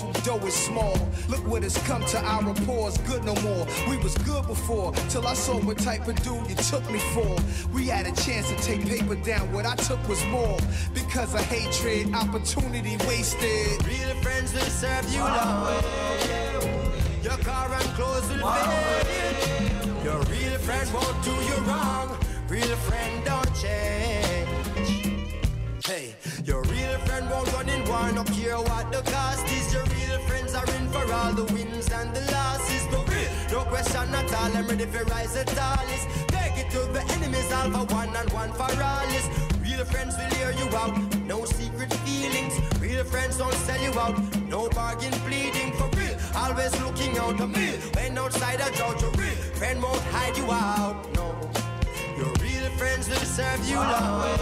boss who dough is small. Look what has come to our pores, good no more. We was good before, till I saw what type of dude you took me for. We had a chance to take paper down, what I took was more. Because of hatred, opportunity wasted. Real friends will serve you long. Your car and clothes will fade. Your real friend won't do you wrong. Real friend don't change. Hey, your real friend won't run in war, no care what the cost is. Your real friends are in for all the wins and the losses. No real, no question at all, I'm ready for rise the tallest. Take it to the enemies, all for one and one for all is. Real friends will hear you out, no secret feelings. Real friends don't sell you out, no bargain pleading. For real, always looking out the meal. When outside a judge, your real friend won't hide you out, no. Your real friends will serve you long.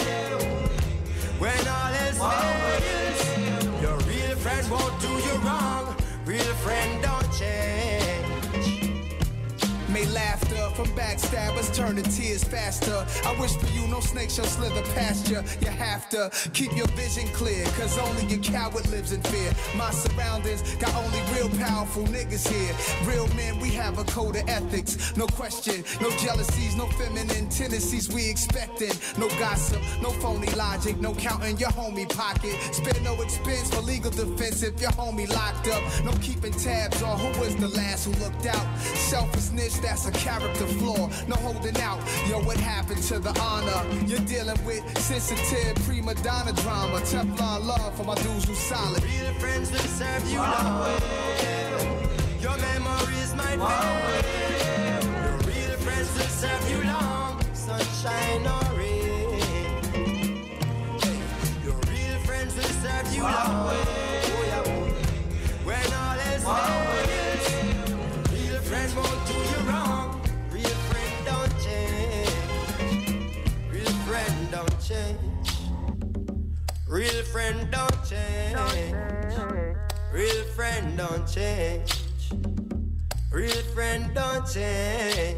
When all else fails, your real friend won't do you wrong. Real friend don't change. May laughter from backstabbers turn to tears faster. I wish for you no snake shall slither past you. You have to keep your vision clear, cause only a coward lives in fear. My surroundings got only real powerful niggas here. Real men, we have a code of ethics. No question, no jealousies, no feminine tendencies we expecting. No gossip, no phony logic, no counting your homie pocket. Spare no expense for legal defense if your homie locked up. No keeping tabs on who was the last who looked out. Selfishness, that's a character flaw. No holding out, yo, what happened to the honor? You're dealing with sensitive prima donna drama. Teflon love for my dudes who solid. Real friends will serve you long. Your memories might fade. Your real friends will serve you long. Sunshine or rain. Your real friends will serve you long. When all else fails, real friend won't do you wrong. Real friend don't change. Real friend don't change. Real friend don't change. Real friend don't change. Real friend don't change.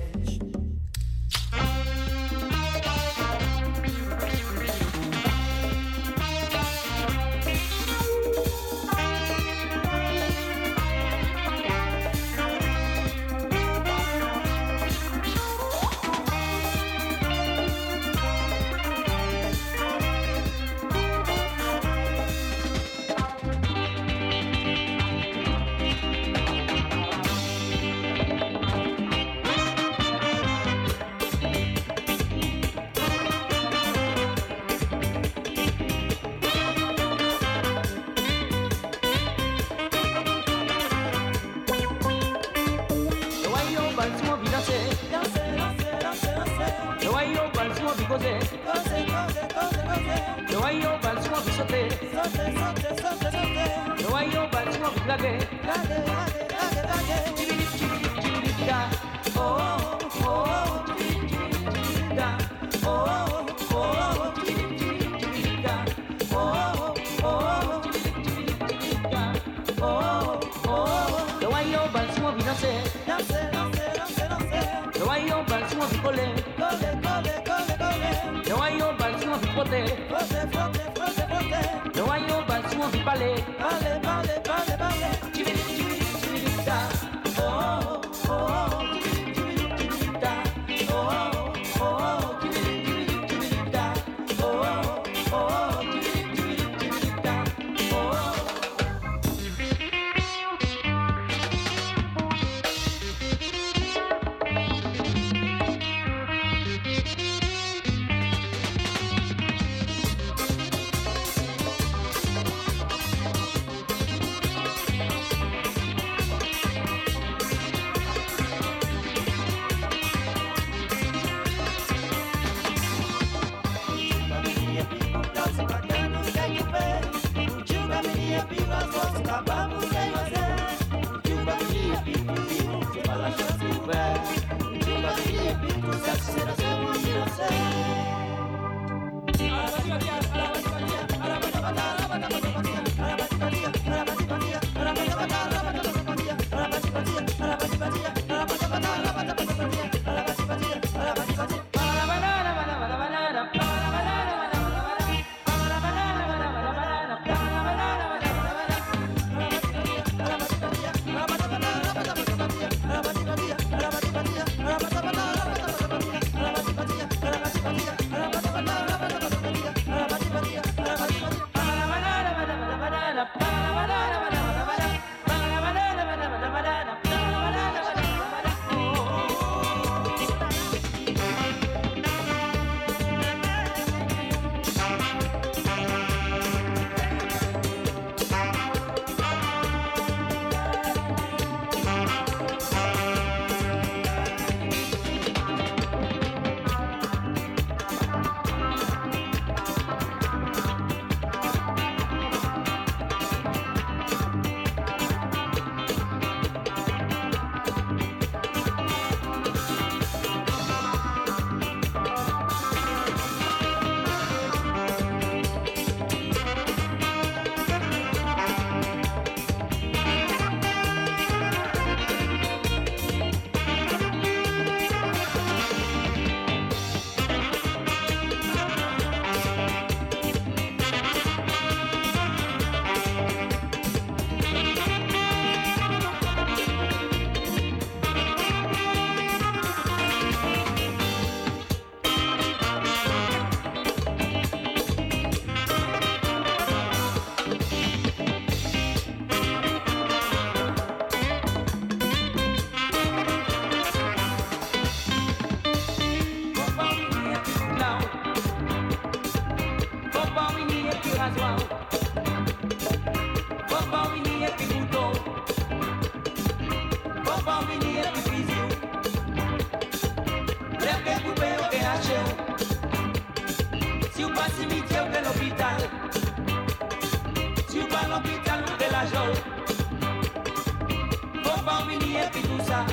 ça.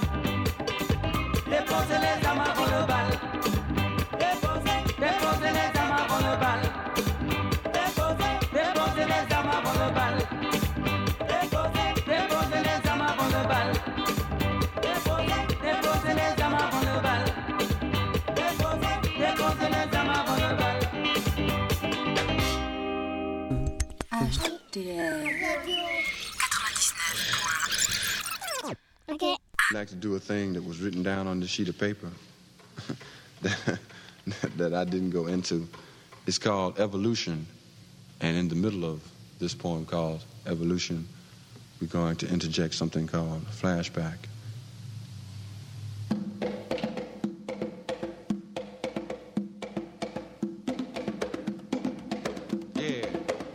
Déposez les armes avant le bal. Déposez les armes avant le bal. Déposez les armes avant le bal. Déposez les armes avant le bal. Déposez les armes avant le bal. Déposez les armes avant le bal. Okay. I'd like to do a thing that was written down on the sheet of paper that I didn't go into. It's called Evolution. And in the middle of this poem called Evolution, we're going to interject something called Flashback. Yeah.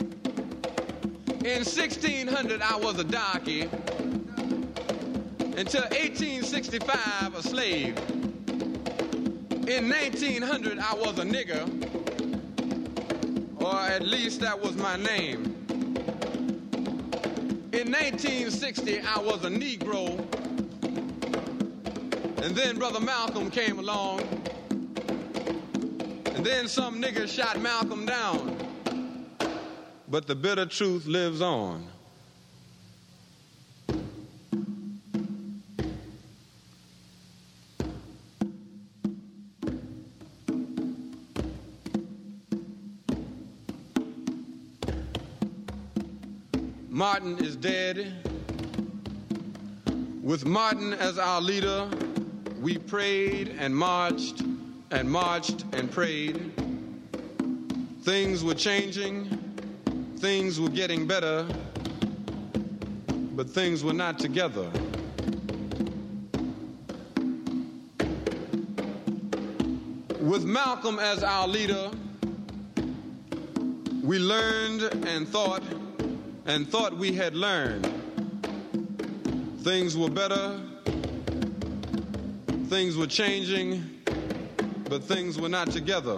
In 1600, I was a darky. Until 1865, a slave. In 1900, I was a nigger. Or at least that was my name. In 1960, I was a Negro. And then Brother Malcolm came along. And then some nigger shot Malcolm down. But the bitter truth lives on. Martin is dead. With Martin as our leader, we prayed and marched and marched and prayed. Things were changing, things were getting better, but things were not together. With Malcolm as our leader, we learned and thought we had learned. Things were better, things were changing, but things were not together.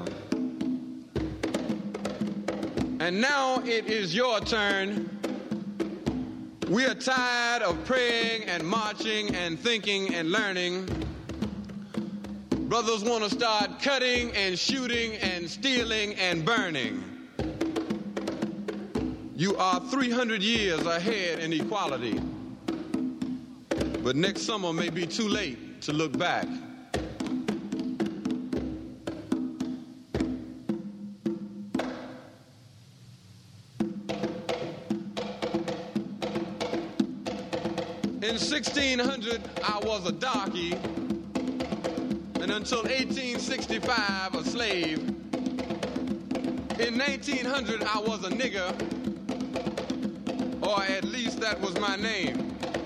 And now it is your turn. We are tired of praying and marching and thinking and learning. Brothers want to start cutting and shooting and stealing and burning. You are 300 years ahead in equality. But next summer may be too late to look back. In 1600, I was a darky, and until 1865, a slave. In 1900, I was a nigger, or at least that was my name.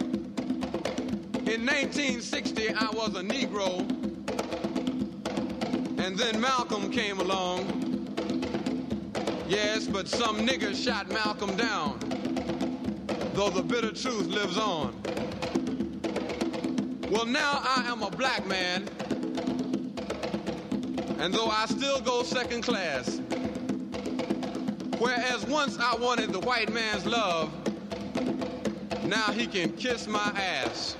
In 1960, I was a Negro, and then Malcolm came along. Yes, but some nigger shot Malcolm down, though the bitter truth lives on. Well, now I am a black man, and though I still go second class, whereas once I wanted the white man's love, now he can kiss my ass.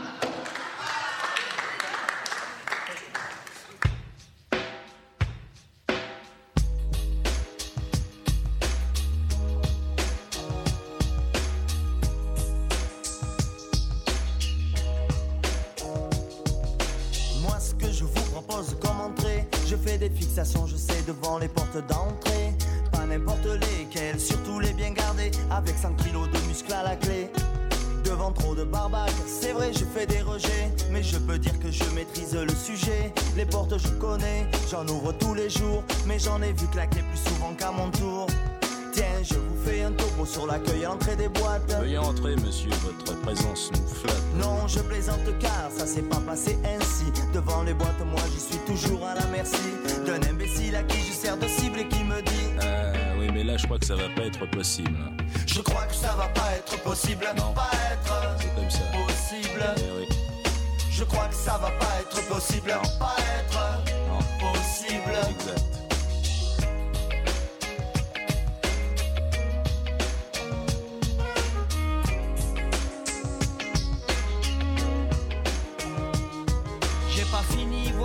Je sais devant les portes d'entrée, pas n'importe lesquelles, surtout les bien gardées, avec 100 kilos de muscles à la clé. Devant trop de barbaques, c'est vrai j'ai fait des rejets, mais je peux dire que je maîtrise le sujet. Les portes je connais, j'en ouvre tous les jours, mais j'en ai vu claquer plus souvent qu'à mon tour. Tiens, je vous fais un topo sur l'accueil à l'entrée des boîtes. Veuillez entrer, monsieur, votre présence nous flatte. Non, je plaisante car ça s'est pas passé ainsi. Devant les boîtes, moi j'y suis toujours à la merci d'un imbécile à qui je sers de cible et qui me dit oui, mais là je crois que ça va pas être possible. Je crois que ça va pas être possible. Non, pas être c'est comme ça. Possible. Oui. Je crois que ça va pas être possible. Non. Pas être Non. possible. Exact.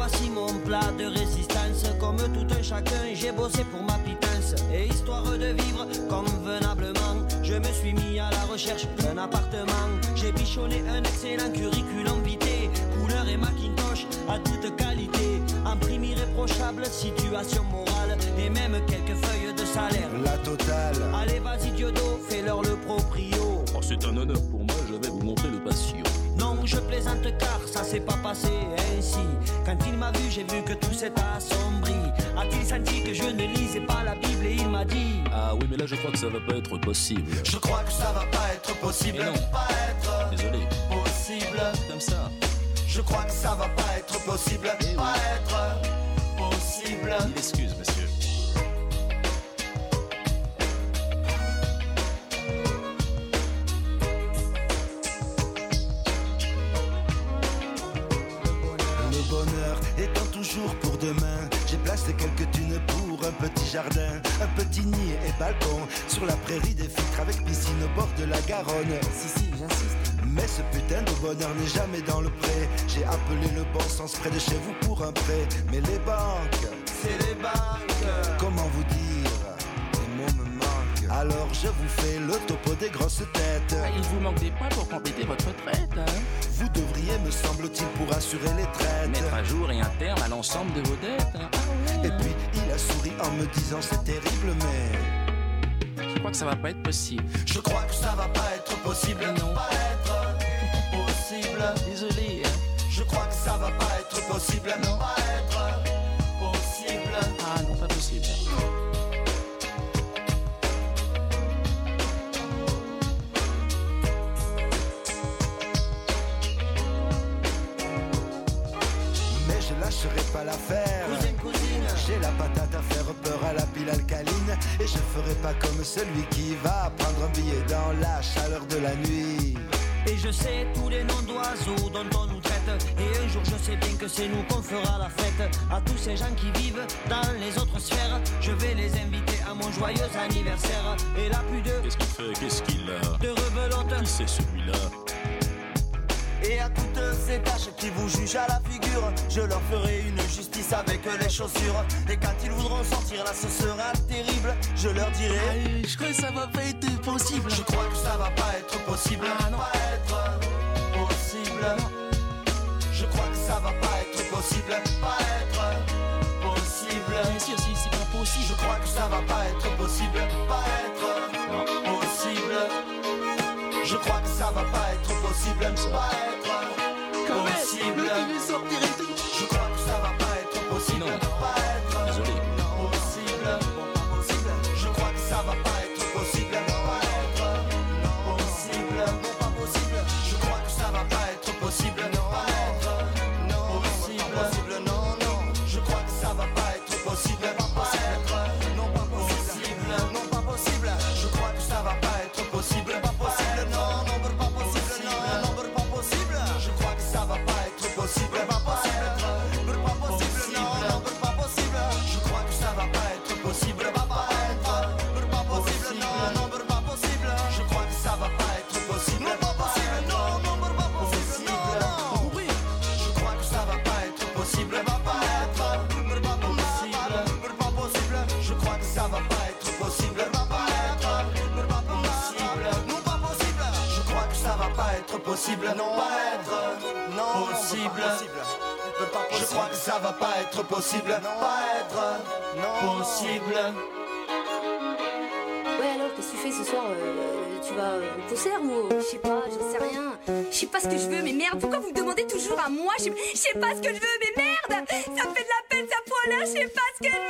voici mon plat de résistance. Comme tout un chacun, j'ai bossé pour ma pitance. Et histoire de vivre convenablement, je me suis mis à la recherche d'un appartement. J'ai bichonné un excellent curriculum vitae, couleur et Macintosh à toute qualité. Un prix irréprochable, situation morale et même quelques feuilles de salaire. La totale. Allez vas-y Diodo, fais-leur le proprio. Oh, c'est un honneur pour moi, je vais vous montrer le patio. Non, je plaisante car ça s'est pas passé ainsi. Quand il m'a vu, j'ai vu que tout s'est assombri. A-t-il senti que je ne lisais pas la Bible et il m'a dit: Ah oui, mais là je crois que ça va pas être possible. Je crois que ça va pas être possible. Mais non. Pas être Désolé. possible. Comme ça. Je crois que ça va pas être possible. Eh oui. Pas être possible. Il excuse, monsieur. Le bonheur étant toujours pour demain, j'ai placé quelques thunes pour un petit jardin, un petit nid et balcon sur la prairie des filtres avec piscine au bord de la Garonne. Si, j'insiste. Mais ce putain de bonheur n'est jamais dans le pré. J'ai appelé le bon sens près de chez vous pour un prêt. Mais les banques, C'est les banques. comment vous dire, les mots me manquent. Alors je vous fais le topo des grosses têtes. Il vous manque des points pour compléter votre retraite, hein. Vous devriez, me semble-t-il, pour assurer les traites. Mettre à jour et un terme à l'ensemble de vos dettes, hein. Et puis il a souri en me disant c'est terrible mais Je crois que ça va pas être possible. Je crois que ça va pas être possible. Non. Pas être possible. Désolé, hein. Je crois que ça va pas être possible. Non. Pas être possible. Ah non, pas possible. mais je lâcherai pas l'affaire. Cousine. J'ai la patate à faire peur à la pile alcaline. Et je ferai pas comme celui qui va prendre un billet dans la chaleur de la nuit. Et je sais tous les noms d'oiseaux dont on nous traite. Et un jour je sais bien que c'est nous qu'on fera la fête. À tous ces gens qui vivent dans les autres sphères, je vais les inviter à mon joyeux anniversaire. Et là plus de Qu'est-ce qu'il fait? Qu'est-ce qu'il a? de rebelote. Qui c'est celui-là? Et à toutes ces tâches qui vous jugent à la figure, je leur ferai une justice avec les chaussures. Et quand ils voudront sortir là, ce sera terrible. Je leur dirai: Je crois que ça va pas être possible. je crois que ça va pas être possible. Ah, non. Pas être possible. Je crois que ça va pas être possible. Pas être possible. Bien sûr, si c'est pas possible. Je crois que ça va pas être possible. Pas être possible. Je crois que ça va pas être possible. Pas être possible. sortir et tout. Je crois que ça va pas être possible. Non. Pas être Désolé. possible. Pas possible. Je crois que ça va pas être possible. Pas être possible. Non, pas possible. Je crois que ça va pas être possible. Pas être possible. Non, non. Je crois que ça va pas être possible. Pas être non, pas possible. Non, pas possible. Je crois que ça va pas être possible. Pas possible. Non, non, pas possible. Non, non, pas possible. Je crois que ça va pas être possible. Pas possible. Pas possible. Non, non, pas possible. Je crois que ça va pas être possible. Pas être pas possible. Non, non, pas possible. Je crois que ça va pas être possible. Pas possible. Non, non, pas possible. Non, non. Oui. Je crois que ça va pas être possible. Pas être pas possible. Pas possible. Je crois que ça va pas être possible. Pas être pas possible. Non, pas possible. Je crois que ça va pas être possible. Non, pas être non possible. Je crois que ça va pas être possible. Pas être non possible. Ouais, alors qu'est-ce que tu fais ce soir? Tu vas au concert ou je sais pas, j'en sais rien. Je sais pas ce que je veux, mais merde, pourquoi vous me demandez toujours à moi? Je sais pas ce que je veux, mais merde! Ça me fait de la peine, ça pointe là, je sais pas ce que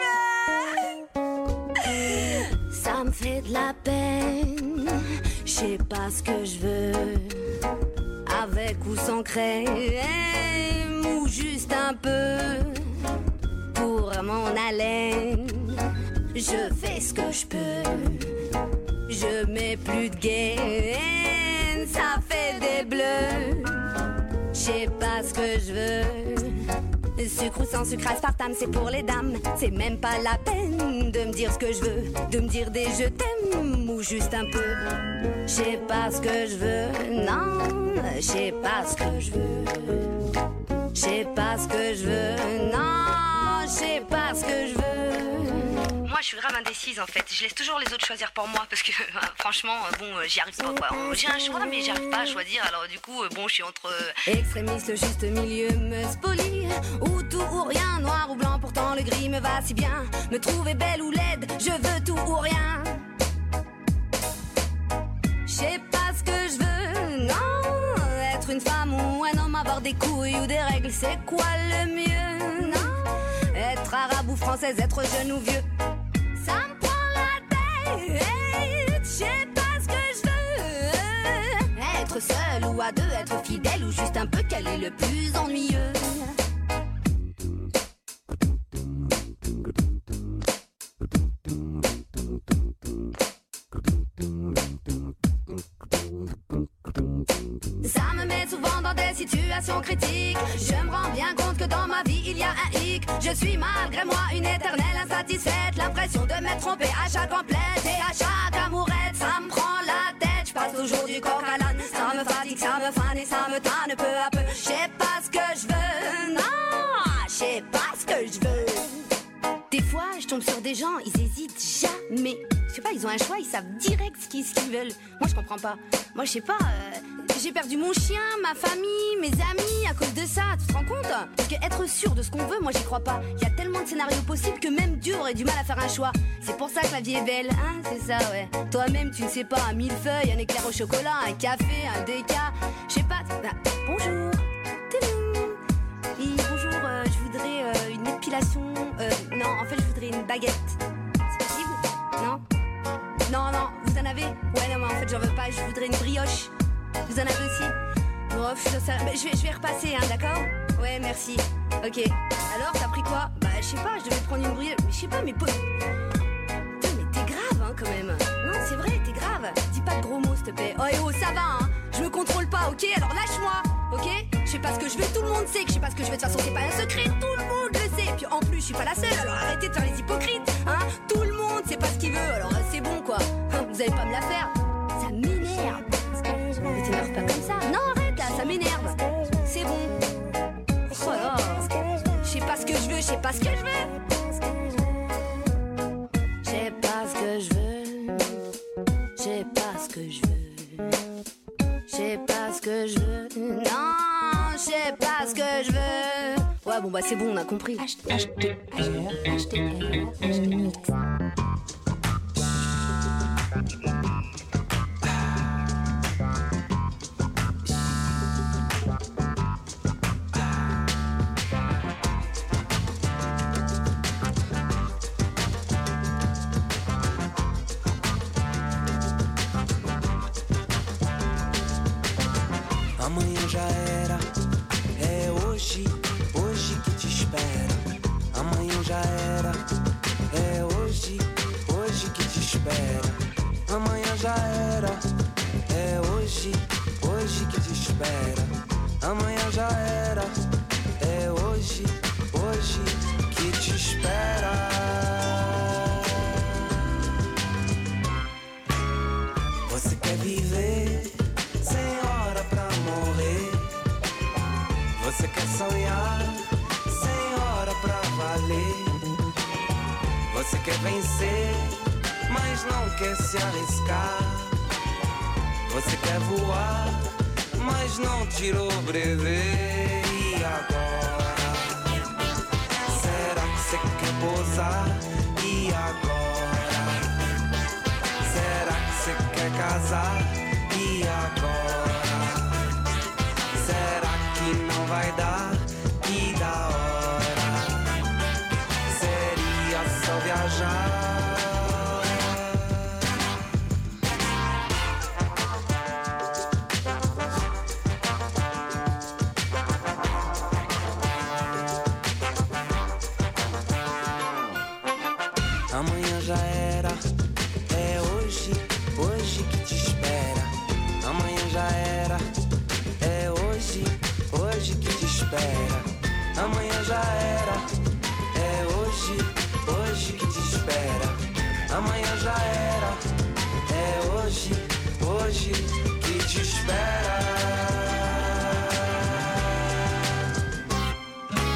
je veux! Ça me fait de la peine, je sais pas ce que je veux. Avec ou sans crème, ou juste un peu pour mon haleine. Je fais ce que je peux. Je mets plus de gaine, ça fait des bleus. Je sais pas ce que je veux. Sucre ou sans sucre, aspartame, c'est pour les dames. C'est même pas la peine de me dire ce que je veux. De me dire des je t'aime ou juste un peu. Je sais pas ce que je veux, non, je sais pas ce que je veux. Je sais pas pas ce que je veux. Non, je sais pas ce que je veux. Moi je suis grave indécise en fait, je laisse toujours les autres choisir pour moi parce que franchement bon j'y arrive pas quoi. J'ai un choix mais j'arrive pas à choisir alors du coup bon je suis entre... Extrémiste, le juste milieu me spolie. Ou tout ou rien, noir ou blanc, pourtant le gris me va si bien. Me trouver belle ou laide, je veux tout ou rien. Je sais pas ce que je veux, non. Être une femme ou un homme, avoir des couilles ou des règles, c'est quoi le mieux, non. Être arabe ou française, être jeune ou vieux, ça me prend la tête. Je sais pas ce que je veux. Être seul ou à deux, être fidèle ou juste un peu, quel est le plus ennuyeux. Ça me met souvent dans des situations critiques. Je me rends bien compte que dans ma vie il y a un hic. Je suis malgré moi une éternelle insatisfaite. L'impression de m'être trompée à chaque emplette. Et à chaque amourette ça me prend la tête. Je passe toujours du coq à l'âne. Ça me fatigue, ça me fane et ça me tanne peu à peu. Je sais pas ce que je veux, non. Je sais pas ce que je veux. Des fois je tombe sur des gens, ils hésitent jamais. Je sais pas, ils ont un choix, ils savent direct ce qu'ils veulent. Moi je comprends pas. Moi je sais pas, j'ai perdu mon chien, ma famille, mes amis à cause de ça, tu te rends compte? Parce que être sûr de ce qu'on veut, moi j'y crois pas. Il y a tellement de scénarios possibles que même Dieu aurait du mal à faire un choix. C'est pour ça que la vie est belle, hein, c'est ça, ouais. Toi-même tu ne sais pas, un millefeuille, un éclair au chocolat, un café, un déca. Je sais pas, bonjour. Et bonjour, je voudrais une épilation. Non, en fait je voudrais une baguette. C'est possible? Non? Non, vous en avez? Ouais, non, mais en fait j'en veux pas, je voudrais une brioche. Vous en avez aussi? Bref, je vais repasser, hein, d'accord? Ouais, merci. Ok. Alors, t'as pris quoi? Bah, je sais pas, je devais prendre une brioche. Mais je sais pas, mais putain, mais t'es grave, hein, quand même. Non, c'est vrai, t'es grave. Dis pas de gros mots, s'il te plaît. Oh, ça va, hein. Je me contrôle pas, ok? Alors lâche-moi, ok? Je sais pas ce que je veux, tout le monde sait que je sais pas ce que je veux. De toute façon, c'est pas un secret, tout le monde le sait. Puis en plus, je suis pas la seule, alors arrêtez de faire les hypocrites, hein? Tout le monde sait pas ce qu'il veut, alors c'est bon, quoi. Vous allez pas me la faire. Ça m'énerve. Mais t'énerve pas comme ça. Non, arrête là, ça m'énerve. C'est bon. Oh là. Je sais pas ce que je veux, je sais pas ce que je veux. Je sais pas ce que je veux. Je sais pas ce que je veux. Je sais pas ce que je veux. Non, je sais pas ce que je veux. Ouais, bon bah c'est bon, on a compris. HTR Mix. Amanhã já era, é hoje, hoje que te espera. Amanhã já era, é hoje, hoje que te espera. Amanhã já era, é hoje, hoje que te espera. Amanhã já era, é hoje, hoje que te espera. Você quer viver sem hora pra morrer? Você quer sonhar sem hora pra valer? Você quer vencer, mas não quer se arriscar? Você quer voar, mas não tirou o brevet. E agora? Será que você quer pousar? E agora? Será que você quer casar? E agora? Será que não vai dar? Que da hora seria só viajar. Amanhã já era, é hoje, hoje que te espera. Amanhã já era, é hoje, hoje que te espera. Amanhã já era, é hoje, hoje que te espera. Amanhã já era, é hoje, hoje que te espera.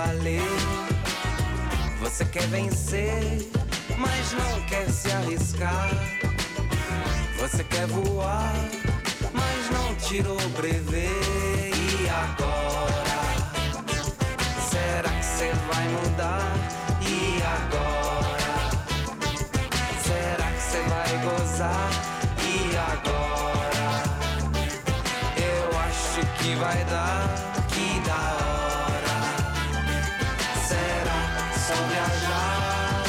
valer. Você quer vencer, mas não quer se arriscar. Você quer voar, mas não tirou o brevet. E agora? Será que você vai mudar? E agora? Será que você vai gozar? E agora? Eu acho que vai dar, que da hora. Será só viajar?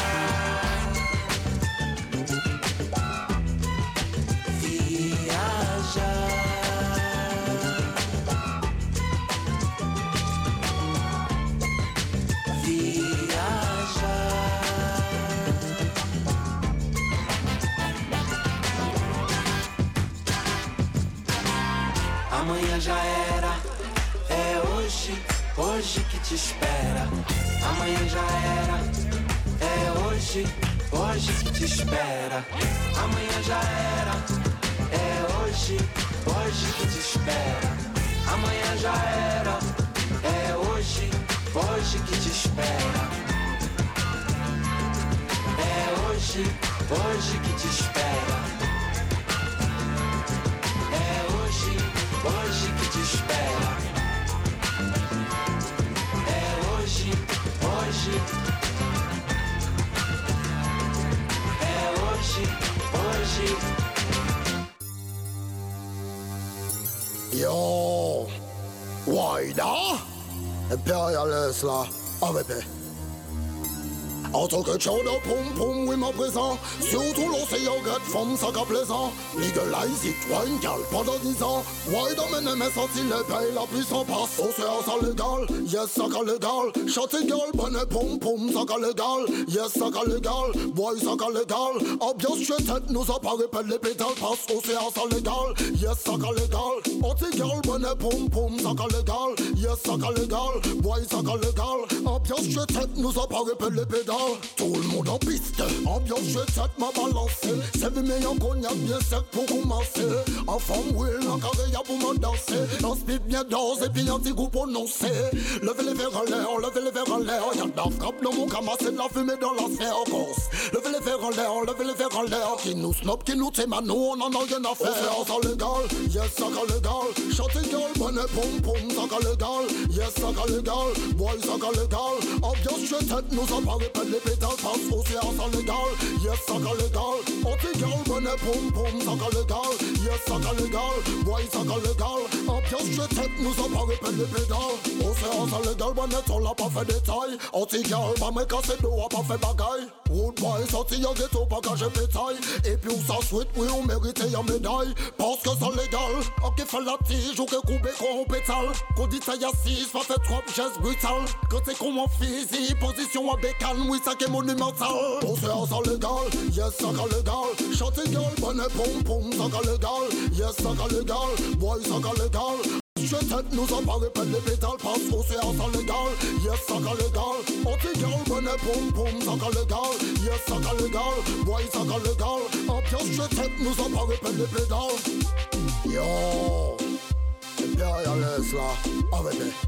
Amanhã já era, é hoje, hoje que te espera. Amanhã já era, é hoje, hoje que te espera. Amanhã já era, é hoje, hoje que te espera. Amanhã já era, é hoje, hoje que te espera. É hoje, hoje que te espera. Hoje que te espera. É hoje, hoje. É hoje, hoje. Yo, Wayda, impérialiste là, AVP. En tant que show de pom-pom, oui ma présent. Surtout l'océan grette femme, ça qu'a plaisant. Legalize it, wine gal, pendant 10 ans. Why domine mes sorties, les paye la puissance passe. Océan ça légal, yes ça qu'a légal. Chante gal, bonne pom-pom, ça qu'a légal. Yes ça qu'a légal, boy ça qu'a légal. Ambiance chouette, nous apparaît pas les pétales passe. Océan ça légal, yes ça qu'a légal. Anti-gal, bonne pom-pom, ça qu'a légal. Yes ça qu'a légal, boy ça qu'a légal. Ambiance chouette, nous apparaît pas les pétales. Tout le monde en piste, ambiance chouette m'a balancé. C'est vu mais en cognac bien sec pour commencer. En forme will, en carré y'a pour me danser. En speed bien danse et puis un petit coup prononcé. Levez les verres en l'air, levez les verres en l'air. Y'a de la frappe dans mon camas, c'est de la fumée dans la sphère en Corse. Levez les verres en l'air, levez les verres en l'air. Qui nous snob, qui nous t'aime, nous on en a rien à faire. Océan ça légal, yes ça qu'a légal. Chantez gal, bonne pom-pom, ça qu'a légal. Yes ça qu'a légal, boy ça qu'a légal. Ambiance chouette, nous apparaît pas les pétales passe. Océan ça légal, yes ça qu'a légal. Anti-gal, bonne pom-pom, ça qu'a légal. Yes ça qu'a légal, boy ça qu'a légal. Ambiance chouette, nous apparaît pas les pétales. Océan ça légal, bonne on l'a pas fait détail. Anti-gal, pas me casser d'eau, a pas fait bagaille. Road boy sorti en ghetto, pas caché pétail. Et puis on s'en souhaite, oui on mérite y'a médaille. Parce que c'est légal, ok fait la tige ou que coupé qu'on pétale. Qu'on dit ça y'a 6, pas fait trop, geste brutal. Quand c'est qu'on en physique, position à bécane, oui ça qui est monumental. Océan ça légal, yes ça qu'a légal. Chantez gal, bonne pom-pom, ça qu'a légal. Yes ça qu'a légal, boy ça qu'a légal. Chouette, nous apparaît pas les pétales passe. Océan ça légal, yes ça qu'a légal. Anti-gal, bonne pom-pom, ça qu'a légal. Yes ça qu'a légal, boy ça qu'a légal. Ambiance chouette, nous apparaît pas les pétales. Yo, impérialiste là, avec les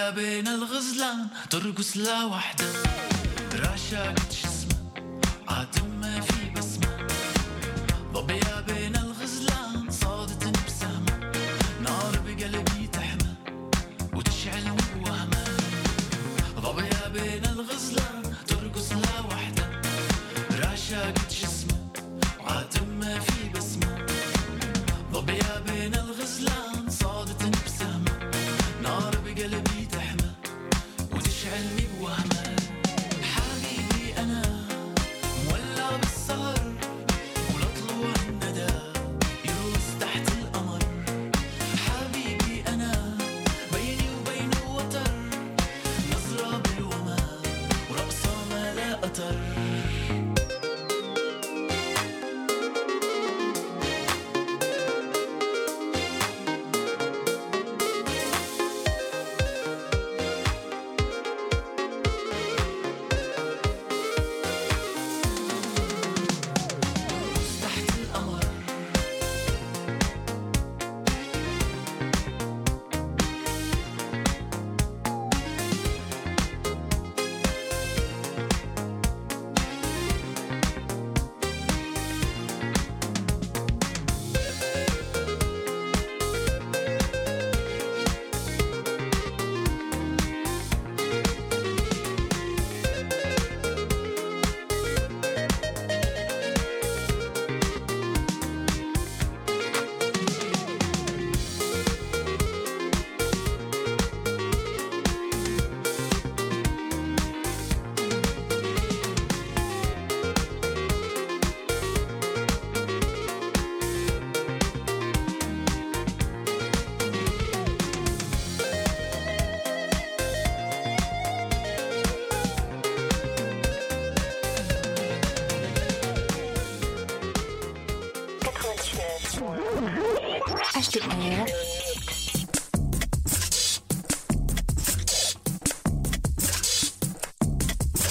ضبيا بين الغزلان ترقص لا وحدة راشقة جسمه عاتم ما في بسمة ضبيا بين الغزلان صادت بسهمة نار بقلبي تحمى وتشعلني بوهمة ضبيا بين الغزلان ترقص لا وحدة راشقة جسمه عاتم ما في بسمة ضبيا بين الغزلان صادت بسهمة نار بقلبي تحمى وتشعلني بوهمة حبيبي أنا مولع بالسهر ولطلوع الندى يروس تحت القمر حبيبي أنا بيني وبينه وتر نظرة بالوما ورقصة ما لا أتر HTR